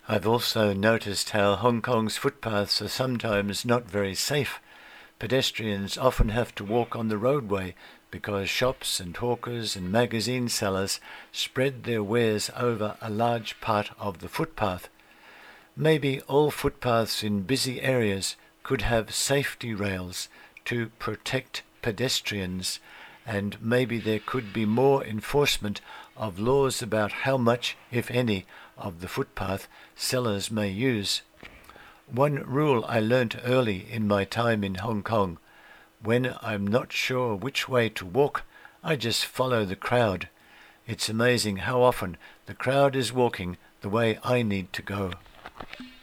I've also noticed how Hong Kong's footpaths are sometimes not very safe. Pedestrians often have to walk on the roadway because shops and hawkers and magazine sellers spread their wares over a large part of the footpath. Maybe all footpaths in busy areas could have safety rails to protect pedestrians, and maybe there could be more enforcement of laws about how much, if any, of the footpath sellers may use. One rule I learnt early in my time in Hong Kong: when I'm not sure which way to walk, I just follow the crowd. It's amazing how often the crowd is walking the way I need to go.